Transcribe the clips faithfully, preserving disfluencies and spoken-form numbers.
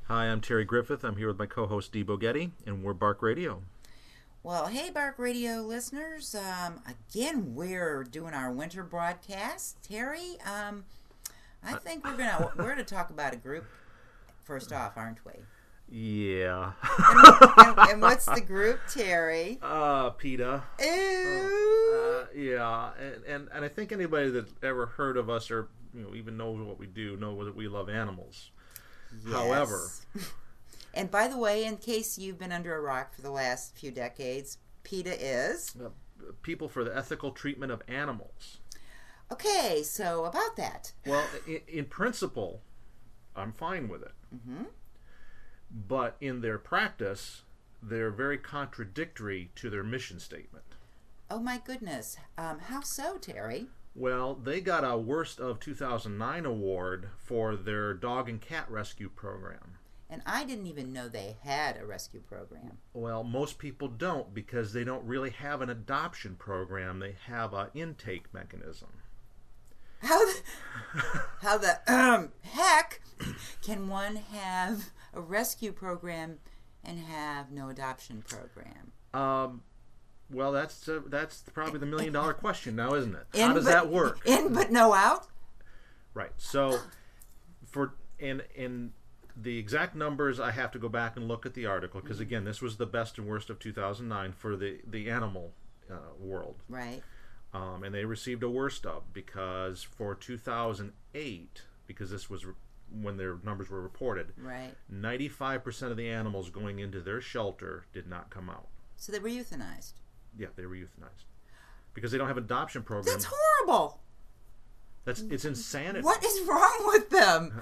Hi, I'm Terry Griffith. I'm here with my co-host Dee Bogetti, and we're Bark Radio. Well, hey, Bark Radio listeners. Um, again, we're doing our winter broadcast. Terry, um, I think we're gonna we're gonna talk about a group first off, aren't we? Yeah. and, and, and what's the group, Terry? Uh, PETA. Ooh. Uh, yeah, and, and and I think anybody that ever heard of us or you know even knows what we do know that we love animals. Yes. However, and by the way, in case you've been under a rock for the last few decades, PETA is uh, People for the Ethical Treatment of Animals. Okay, so about that. Well, in, in principle, I'm fine with it. Mm-hmm. But in their practice, they're very contradictory to their mission statement. Oh my goodness. Um, how so, Terry? Well, they got a Worst of two thousand nine award for their dog and cat rescue program. And I didn't even know they had a rescue program. Well, most people don't because they don't really have an adoption program. They have an intake mechanism. How the, how the um, heck can one have a rescue program and have no adoption program? Um, well, that's uh, that's probably the million dollar question now, isn't it? In How does but, that work? In but no out? Right. So, for in in the exact numbers, I have to go back and look at the article because again, this was the best and worst of two thousand nine for the the animal uh, world. Right. Um, and they received a worst of because for two thousand eight, because this was re- when their numbers were reported, right, ninety-five percent of the animals going into their shelter did not come out. So they were euthanized. Yeah, they were euthanized because they don't have an adoption program. That's horrible. That's it's insanity. What is wrong with them?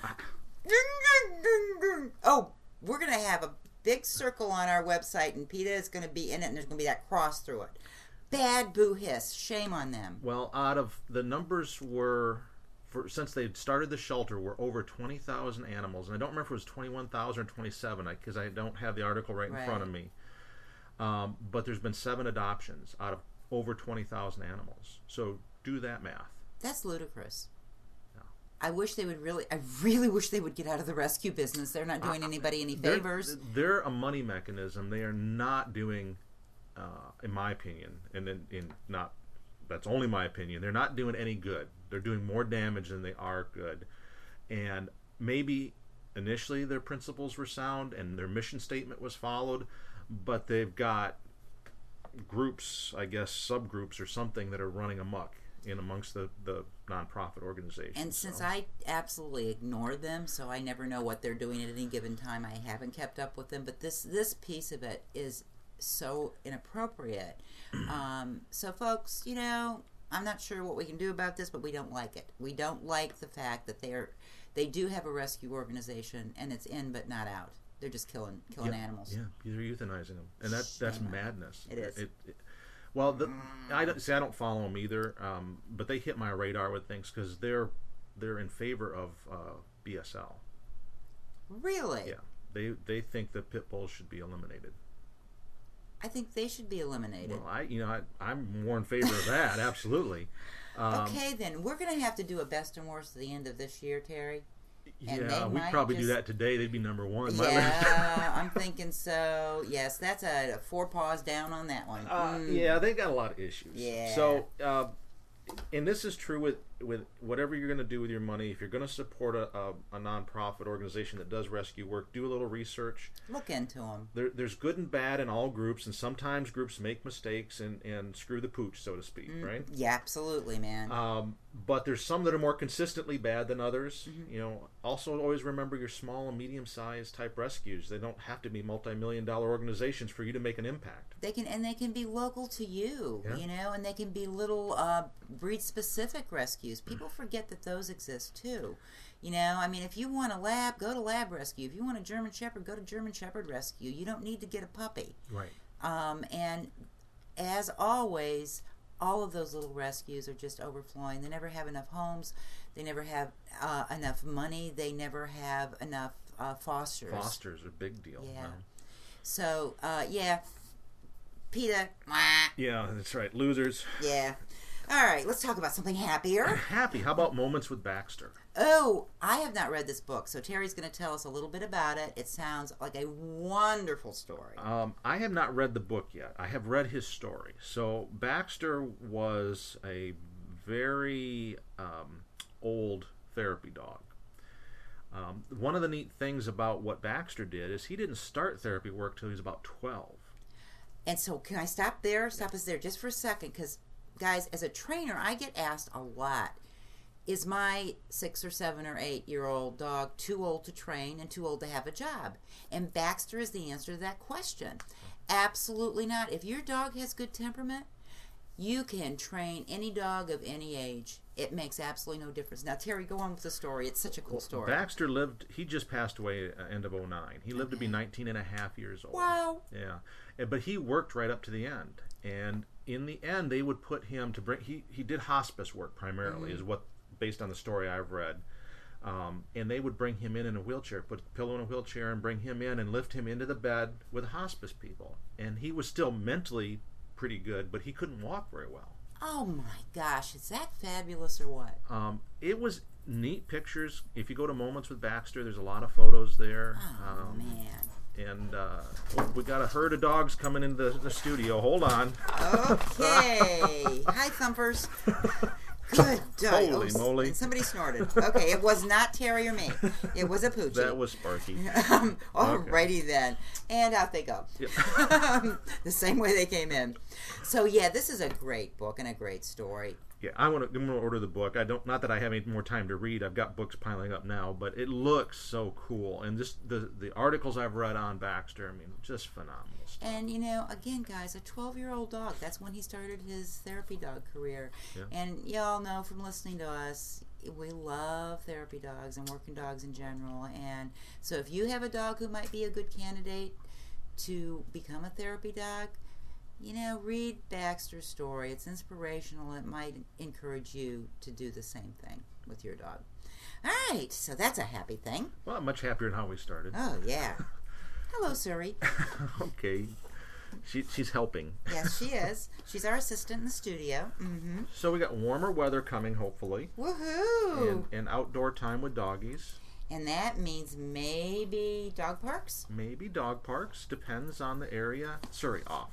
Oh, we're gonna have a big circle on our website, and PETA is gonna be in it, and there's gonna be that cross through it. Bad boo hiss. Shame on them. Well, out of the numbers were, for since they started the shelter, were over twenty thousand animals. And I don't remember if it was twenty-one thousand or twenty-seven because I, I don't have the article right in right. front of me. Um, but there's been seven adoptions out of over twenty thousand animals. So do that math. That's ludicrous. No. I wish they would really, I really wish they would get out of the rescue business. They're not doing anybody any favors. They're, they're a money mechanism. They are not doing... Uh, in my opinion, and in, in not that's only my opinion, they're not doing any good. They're doing more damage than they are good. And maybe initially their principles were sound and their mission statement was followed, but they've got groups, I guess subgroups or something that are running amok in amongst the, the nonprofit organizations. And since so. I absolutely ignore them, so I never know what they're doing at any given time, I haven't kept up with them. But this this piece of it is so inappropriate. Um, so folks, you know, I'm not sure what we can do about this, but we don't like it. We don't like the fact that they're they do have a rescue organization and it's in but not out. They're just killing killing yeah, animals. Yeah, they're euthanizing them, and that that's Shame madness. It is. It, it, well, the, I don't see. I don't follow them either, um, but they hit my radar with things because they're they're in favor of uh, B S L. Really? Yeah, they they think that pit bulls should be eliminated. I think they should be eliminated. Well, I you know I, I'm more in favor of that. Absolutely. Um, okay, then we're going to have to do a best and worst at the end of this year, Terry. Yeah, we'd probably just, do that today. They'd be number one. Yeah, I'm thinking so. Yes, that's a, a four paws down on that one. Uh, mm. Yeah, they got a lot of issues. Yeah. So, uh, and this is true with, with whatever you're going to do with your money. If you're going to support a, a, a nonprofit organization that does rescue work, do a little research. Look into them. There, there's good and bad in all groups, and sometimes groups make mistakes and, and screw the pooch, so to speak, mm, right? Yeah, absolutely, man. Um, but there's some that are more consistently bad than others. Mm-hmm. You know, also always remember your small and medium-sized type rescues. They don't have to be multi-million dollar organizations for you to make an impact. They can, and they can be local to you, Yeah. you know, and they can be little uh, breed-specific rescues. People forget that those exist too. You know, I mean, if you want a lab, go to Lab Rescue. If you want a German Shepherd, go to German Shepherd Rescue. You don't need to get a puppy. Right. Um, and as always, all of those little rescues are just overflowing. They never have enough homes. They never have uh, enough money. They never have enough uh, fosters. Fosters are a big deal. Yeah. Now. So, uh, yeah. PETA. Mwah. Yeah, that's right. Losers. Yeah. All right, let's talk about something happier. Happy. How about Moments with Baxter? Oh, I have not read this book, so Terry's going to tell us a little bit about it. It sounds like a wonderful story. Um, I have not read the book yet. I have read his story. So Baxter was a very um, old therapy dog. Um, one of the neat things about what Baxter did is he didn't start therapy work till he was about twelve. And so can I stop there? Stop us there just for a second, because, guys, as a trainer, I get asked a lot, is my six or seven or eight year old dog too old to train and too old to have a job? And Baxter is the answer to that question. Absolutely not. If your dog has good temperament, you can train any dog of any age. It makes absolutely no difference. Now, Terry, go on with the story. It's such a cool story. Baxter lived, he just passed away at the end of oh nine. He lived okay. to be nineteen and a half years old. Wow. Yeah. But he worked right up to the end. And in the end, they would put him to bring, he, he did hospice work primarily, mm-hmm. is what, based on the story I've read. Um, and they would bring him in in a wheelchair, put a pillow in a wheelchair and bring him in and lift him into the bed with hospice people. And he was still mentally pretty good, but he couldn't walk very well. Oh my gosh, is that fabulous or what? Um, it was neat pictures. If you go to Moments with Baxter, there's a lot of photos there. Oh, um, man. And uh, oh, we got a herd of dogs coming into the, the studio. Hold on. Okay. Hi, Thumpers. Good dog. Holy oh, moly. And somebody snorted. Okay, it was not Terry or me. It was a poochie. That was Sparky. um, alrighty okay. then. And out they go. Yep. The same way they came in. So, yeah, this is a great book and a great story. Yeah, I want to. I'm going to order the book. I don't. Not that I have any more time to read. I've got books piling up now, but it looks so cool. And just the the articles I've read on Baxter, I mean, just phenomenal stuff. And you know, again, guys, a twelve-year-old dog. That's when he started his therapy dog career. Yeah. And y'all know from listening to us, we love therapy dogs and working dogs in general. And so, if you have a dog who might be a good candidate to become a therapy dog, you know, read Baxter's story. It's inspirational. It might encourage you to do the same thing with your dog. All right, so that's a happy thing. Well, I'm much happier than how we started. Oh, yeah. Hello, Suri. Okay. She, she's helping. Yes, she is. She's our assistant in the studio. Mm-hmm. So we got warmer weather coming, hopefully. Woohoo! And, and outdoor time with doggies. And that means maybe dog parks? Maybe dog parks. Depends on the area. Sorry, off.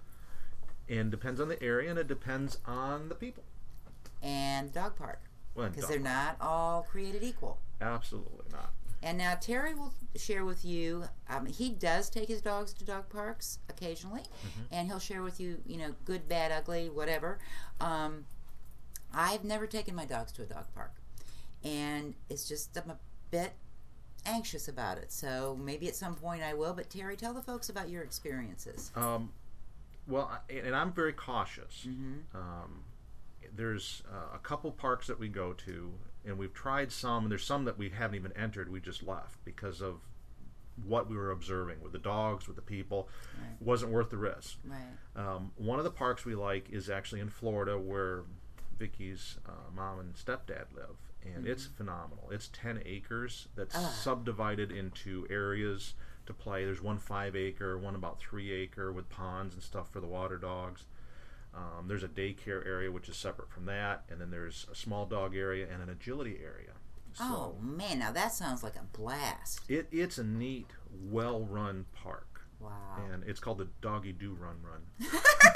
And depends on the area, and it depends on the people. And dog park. Well, because they're not all created equal. Absolutely not. And now Terry will share with you, um, he does take his dogs to dog parks occasionally, mm-hmm. and he'll share with you, you know, good, bad, ugly, whatever. Um, I've never taken my dogs to a dog park, and it's just, I'm a bit anxious about it. So maybe at some point I will, but Terry, tell the folks about your experiences. Um, well, and I'm very cautious. Mm-hmm. Um, there's uh, a couple parks that we go to, and we've tried some, and there's some that we haven't even entered. We just left because of what we were observing with the dogs, with the people. Right. Wasn't worth the risk. Right. Um, one of the parks we like is actually in Florida, where Vicky's uh, mom and stepdad live, and mm-hmm. it's phenomenal. It's ten acres that's ah. subdivided into areas to play. There's one five acre, one about three acre with ponds and stuff for the water dogs. Um, there's a daycare area which is separate from that, and then there's a small dog area and an agility area. So oh man, now that sounds like a blast. It it's a neat, well-run park. Wow. And it's called the Doggy Do Run Run.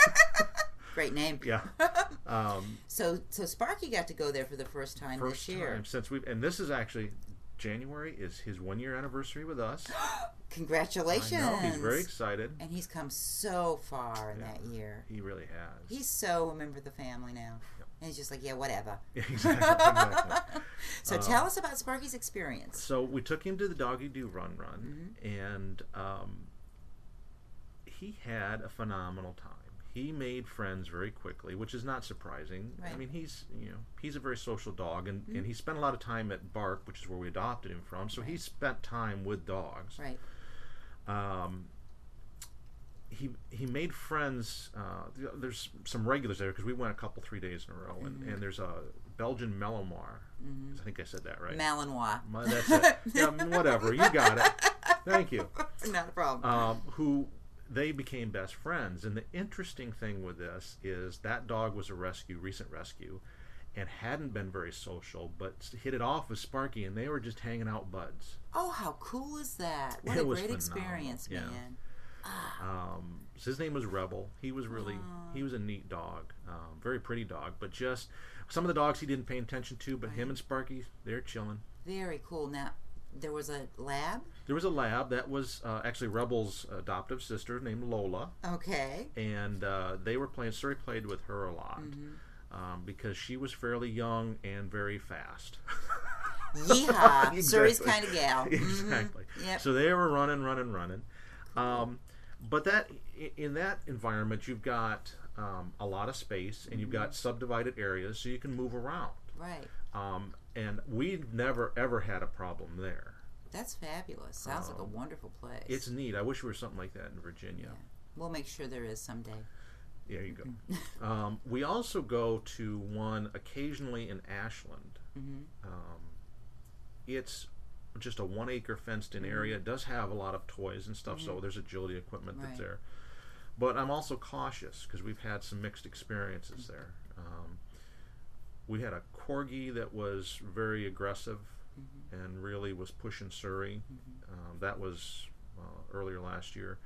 Great name. Yeah. Um, so so Sparky got to go there for the first time first this year. Time since we and this is actually January is his one year anniversary with us. Congratulations. I know, he's very excited. And he's come so far in yeah, that year. He really has. He's so a member of the family now. Yep. And he's just like, yeah, whatever. Exactly. exactly. So um, tell us about Sparky's experience. So we took him to the Doggy Do Run Run, mm-hmm. and um, he had a phenomenal time. He made friends very quickly, which is not surprising. Right. I mean, he's you know he's a very social dog, and, mm-hmm. and he spent a lot of time at Bark, which is where we adopted him from. So right. he spent time with dogs. Right. Um, he he made friends. Uh, there's some regulars there because we went a couple three days in a row, and, mm-hmm. and there's a Belgian Malinois. Mm-hmm. I think I said that right. Malinois. My, that's it. Yeah, whatever. You got it. Thank you. Not a problem. Um, who they became best friends, and the interesting thing with this is that dog was a rescue, recent rescue, and hadn't been very social, but hit it off with Sparky, and they were just hanging out buds. Oh, how cool is that? What it a was great phenomenal. experience, yeah. man. Um, so his name was Rebel. He was really, Aww. he was a neat dog. Um, very pretty dog, but just some of the dogs he didn't pay attention to, but Right. him and Sparky, they're chilling. Very cool. Now, there was a lab? There was a lab that was uh, actually Rebel's adoptive sister named Lola, Okay. and uh, they were playing, Surrey played with her a lot. Mm-hmm. Um, because she was fairly young and very fast. Yeehaw. Exactly. Surrey's kind of gal. Exactly. Mm-hmm. Yep. So they were running, running, running. Um, but that in that environment, you've got um, a lot of space, and you've got subdivided areas, so you can move around. Right. Um, and we've never ever had a problem there. That's fabulous. Sounds like a Um, wonderful place. It's neat. I wish there was something like that in Virginia. Yeah. We'll make sure there is someday. There you go. um, we also go to one occasionally in Ashland. Mm-hmm. Um, it's just a one acre fenced in area. It does have a lot of toys and stuff, so there's agility equipment that's Right. there. But I'm also cautious because we've had some mixed experiences there. Um, we had a corgi that was very aggressive Mm-hmm. and really was pushing Surrey. Mm-hmm. Um, that was uh, earlier last year.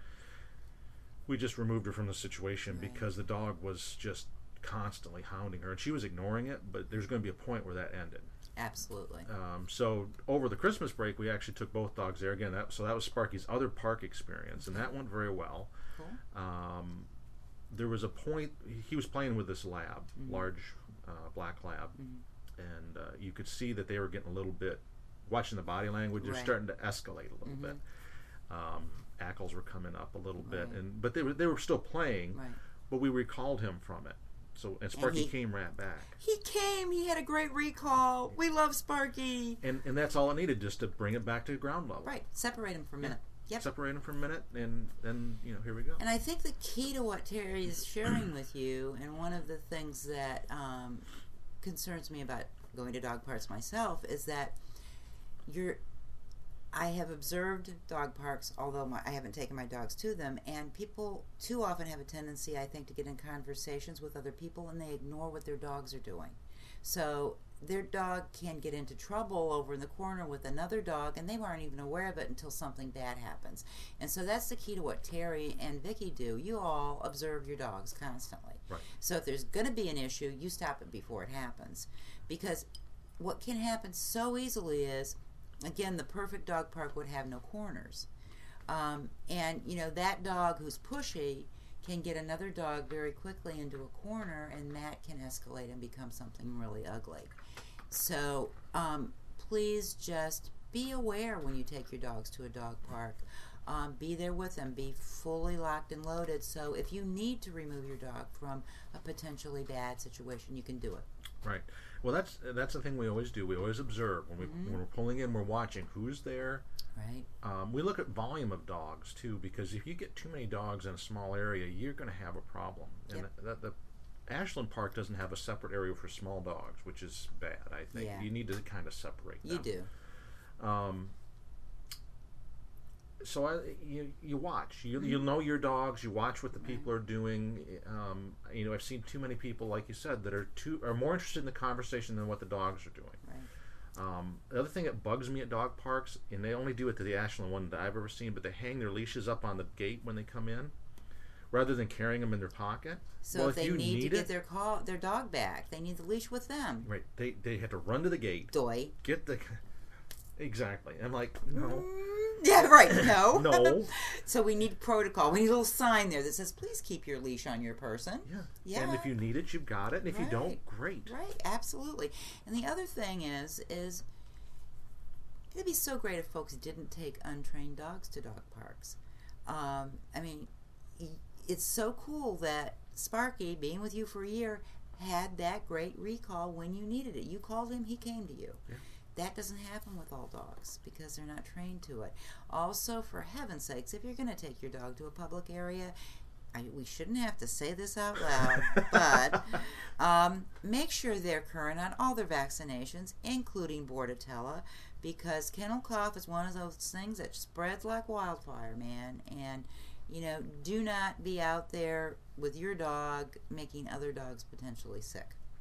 We just removed her from the situation Right. because the dog was just constantly hounding her, and she was ignoring it, but there's going to be a point where that ended. Absolutely. Um, so over the Christmas break, we actually took both dogs there again. That, so that was Sparky's other park experience, and that went very well. Cool. Um, there was a point he was playing with this lab, Mhm. large uh, black lab, Mhm. and uh, you could see that they were getting a little bit. Watching the body language, they're Right. starting to escalate a little Mhm. bit. Um, Ackles were coming up a little bit, Right. and but they were they were still playing. Right. But we recalled him from it. So and Sparky he- came right back. He came. He had a great recall. We love Sparky. And and that's all it needed, just to bring it back to ground level. Right. Separate him for a minute. Yep. Separate him for a minute, and then you know here we go. And I think the key to what Terry is sharing with you, and one of the things that um, concerns me about going to dog parks myself, is that you're. I have observed dog parks, although my, I haven't taken my dogs to them, and people too often have a tendency, I think, to get in conversations with other people, and they ignore what their dogs are doing. So their dog can get into trouble over in the corner with another dog, and they aren't even aware of it until something bad happens. And so that's the key to what Terry and Vicky do. You all observe your dogs constantly. Right. So if there's going to be an issue, you stop it before it happens. Because what can happen so easily is, again, the perfect dog park would have no corners. Um, and, you know, that dog who's pushy can get another dog very quickly into a corner, and that can escalate and become something really ugly. So um, please just be aware when you take your dogs to a dog park. Um, be there with them. Be fully locked and loaded. So if you need to remove your dog from a potentially bad situation, you can do it. Right. Well, that's that's the thing we always do. We always observe when we Mm-hmm. when we're pulling in. We're watching who's there. Right? Um, we look at volume of dogs too, because if you get too many dogs in a small area, you're going to have a problem. And Yep. the, the, the Ashland Park doesn't have a separate area for small dogs, which is bad. I think Yeah. you need to kind of separate them. You do. Um, so I, you you watch. You Mm-hmm. you know your dogs. You watch what the people are doing. Um, you know, I've seen too many people, like you said, that are too are more interested in the conversation than what the dogs are doing. Right. Um, the other thing that bugs me at dog parks, and they only do it to the Ashland one that I've ever seen, but they hang their leashes up on the gate when they come in, rather than carrying them in their pocket. So well, if they you need, to it, get their call, their dog back, they need the leash with them. right, they they have to run to the gate, Doy. get the exactly. I'm like, no, Yeah, right. No. no. So we need protocol. We need a little sign there that says, "Please keep your leash on your person." Yeah. Yeah. And if you need it, you've got it. And if you Right. don't, great. Right. Absolutely. And the other thing is, is it'd be so great if folks didn't take untrained dogs to dog parks. Um, I mean, y- it's so cool that Sparky, being with you for a year, had that great recall when you needed it. You called him, he came to you. Yeah. That doesn't happen with all dogs because they're not trained to it. Also, for heaven's sakes, if you're going to take your dog to a public area, I, we shouldn't have to say this out loud, but um, make sure they're current on all their vaccinations, including Bordetella, because kennel cough is one of those things that spreads like wildfire, man. And, you know, do not be out there with your dog making other dogs potentially sick.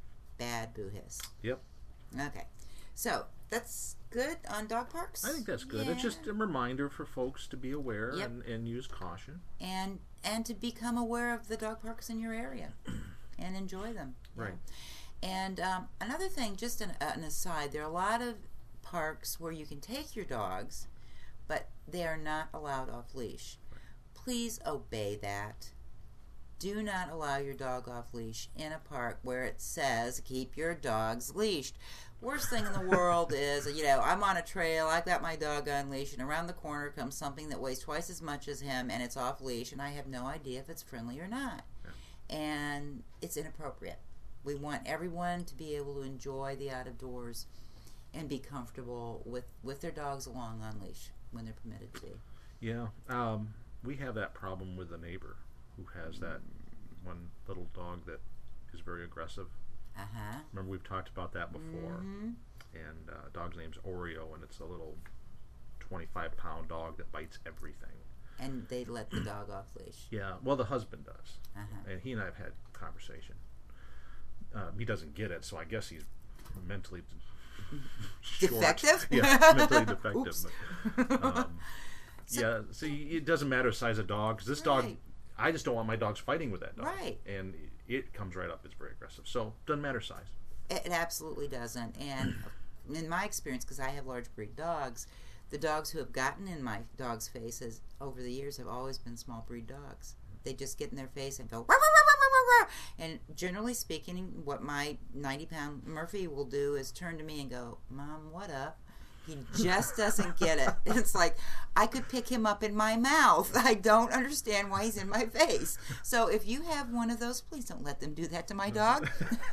bad boo hiss. Yep. Okay. So, that's good on dog parks? I think that's good. Yeah. It's just a reminder for folks to be aware Yep. and, and use caution. And and to become aware of the dog parks in your area and enjoy them. Right. Yeah. And um, another thing, just an, an aside, there are a lot of parks where you can take your dogs, but they are not allowed off leash. Please obey that. Do not allow your dog off leash in a park where it says keep your dogs leashed. Worst thing in the world is, you know, I'm on a trail, I've got my dog on leash, and around the corner comes something that weighs twice as much as him, and it's off leash, and I have no idea if it's friendly or not. Yeah. And it's inappropriate. We want everyone to be able to enjoy the out of doors and be comfortable with, with their dogs along on leash when they're permitted to be. Yeah. Um, we have that problem with a neighbor who has that one little dog that is very aggressive. Uh-huh. Remember, we've talked about that before. Mm-hmm. And uh, dog's name's Oreo, and it's a little twenty-five pound dog that bites everything. And they let the dog off leash. Yeah, well, the husband does. Uh-huh. And he and I have had conversation. Uh, he doesn't get it, so I guess he's mentally short. Defective? Yeah, mentally defective. Oops. But, um, So- yeah, see, it doesn't matter the size of dog, because this Right. dog, I just don't want my dogs fighting with that dog. Right. And it comes right up, it's very aggressive. So, doesn't matter size. It absolutely doesn't. And in my experience, because I have large breed dogs, the dogs who have gotten in my dog's faces over the years have always been small breed dogs. They just get in their face and go, "Rah, rah, rah, rah, rah, rah." And generally speaking, what my ninety pound Murphy will do is turn to me and go, "Mom, what up?" He just doesn't get it. It's like, I could pick him up in my mouth. I don't understand why he's in my face. So if you have one of those, please don't let them do that to my dog.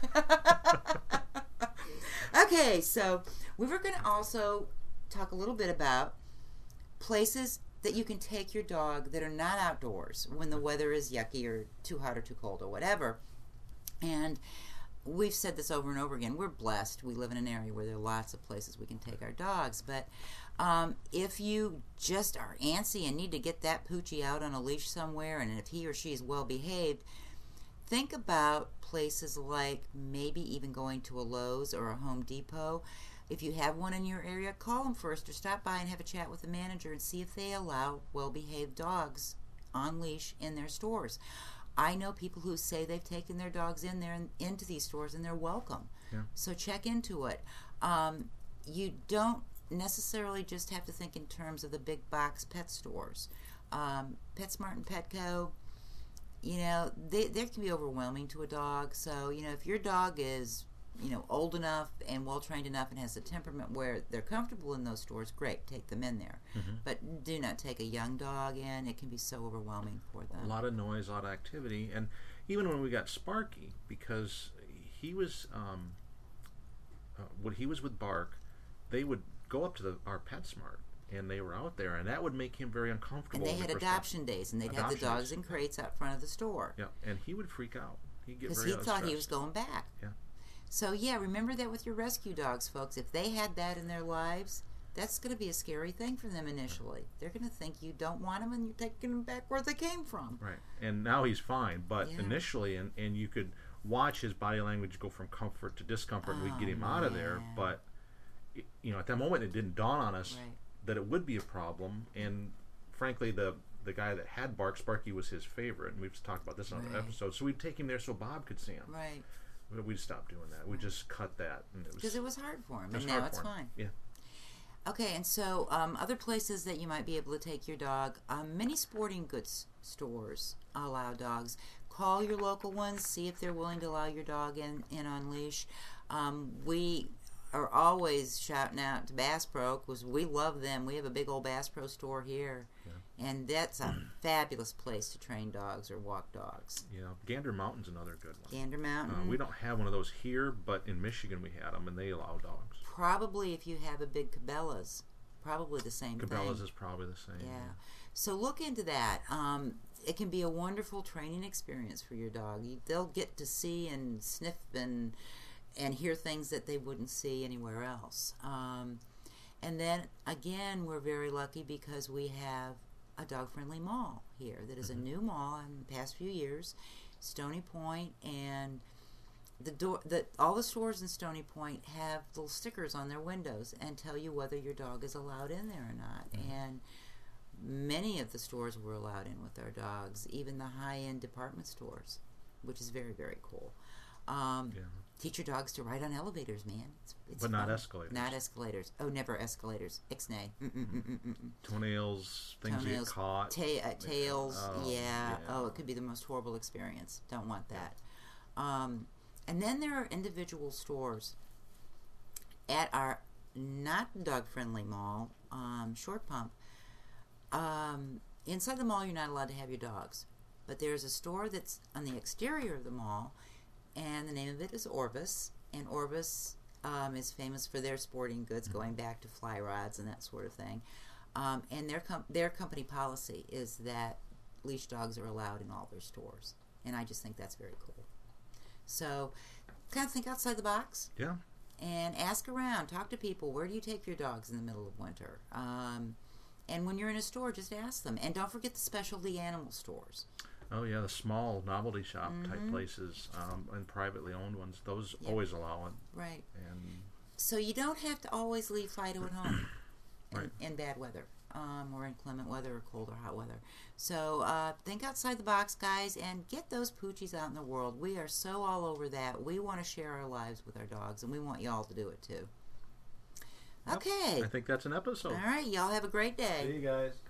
Okay, so we were going to also talk a little bit about places that you can take your dog that are not outdoors when the weather is yucky or too hot or too cold or whatever. And we've said this over and over again. We're blessed. We live in an area where there are lots of places we can take our dogs. But um, if you just are antsy and need to get that poochie out on a leash somewhere, and if he or she is well behaved, think about places like maybe even going to a Lowe's or a Home Depot. If you have one in your area, call them first or stop by and have a chat with the manager and see if they allow well-behaved dogs on leash in their stores. I know people who say they've taken their dogs in there and into these stores and they're welcome. Yeah. So check into it. Um, you don't necessarily just have to think in terms of the big box pet stores. Um, PetSmart and Petco, you know, they, they can be overwhelming to a dog. So, you know, if your dog is, you know, old enough and well-trained enough and has a temperament where they're comfortable in those stores, great, take them in there. Mm-hmm. But do not take a young dog in. It can be so overwhelming for them. A lot of noise, a lot of activity. And even when we got Sparky, because he was, um, uh, when he was with Bark, they would go up to the our PetSmart, and they were out there, and that would make him very uncomfortable. And they had the first adoption days, and they'd have the Adoption dogs days. in crates out front of the store. Yeah, and he would freak out. He'd get Because very he thought he was stressed. going back. Yeah. So, yeah, remember that with your rescue dogs, folks. If they had that in their lives, that's going to be a scary thing for them initially. They're going to think you don't want them and you're taking them back where they came from. Right. And now he's fine, but Yeah. initially, and, and you could watch his body language go from comfort to discomfort, and we'd Oh, get him out of there. man. But, it- you know, at that moment, it didn't dawn on us Right. that it would be a problem. And frankly, the the guy that had Bark, Sparky was his favorite, and we've talked about this on other Right. episodes. So we'd take him there so Bob could see him. Right. But we'd stop doing that. We just cut that, and it was Because it was hard for him, it was and now hard it's for him. fine. Yeah. Okay, and so um, other places that you might be able to take your dog, um, many sporting goods stores allow dogs. Call your local ones, see if they're willing to allow your dog in, in on leash. Um, we are always shouting out to Bass Pro because we love them. We have a big old Bass Pro store here, Yeah. and that's a fabulous place to train dogs or walk dogs. Yeah. Gander Mountain's another good one. Gander Mountain. Uh, we don't have one of those here, but in Michigan we had them, and they allow dogs. Probably if you have a big Cabela's, probably the same thing. Cabela's is probably the same. Yeah. So look into that. Um, it can be a wonderful training experience for your dog. You, they'll get to see and sniff and and hear things that they wouldn't see anywhere else. Um, and then again, we're very lucky because we have a dog-friendly mall here that is Mm-hmm. a new mall in the past few years, Stony Point, and the door that all the stores in Stony Point have little stickers on their windows and tell you whether your dog is allowed in there or not. Mm-hmm. And many of the stores were allowed in with our dogs, even the high-end department stores, which is very, very cool. Um, yeah. Teach your dogs to ride on elevators, man. It's, it's but fun. not escalators. Not escalators. Oh, never escalators. Ixnay. Toenails, things Toenails, get caught. Ta- uh, tails, oh, yeah. yeah. Oh, it could be the most horrible experience. Don't want that. Um, and then there are individual stores at our not dog-friendly mall, um, Short Pump. Um, inside the mall, you're not allowed to have your dogs. But there's a store that's on the exterior of the mall, and the name of it is Orvis. And Orvis um, is famous for their sporting goods, going back to fly rods and that sort of thing. Um, and their com- their company policy is that leash dogs are allowed in all their stores. And I just think that's very cool. So kind of think outside the box. Yeah. And ask around. Talk to people. Where do you take your dogs in the middle of winter? Um, and when you're in a store, just ask them. And don't forget the specialty animal stores. Oh, yeah, the small novelty shop mm-hmm. type places um, and privately owned ones. Those yep. always allow it. Right. And so you don't have to always leave Fido at home in, right. in bad weather um, or inclement weather or cold or hot weather. So uh, think outside the box, guys, and get those poochies out in the world. We are so all over that. We want to share our lives with our dogs, and we want y'all to do it too. Yep. Okay. I think that's an episode. All right. Y'all have a great day. See you guys.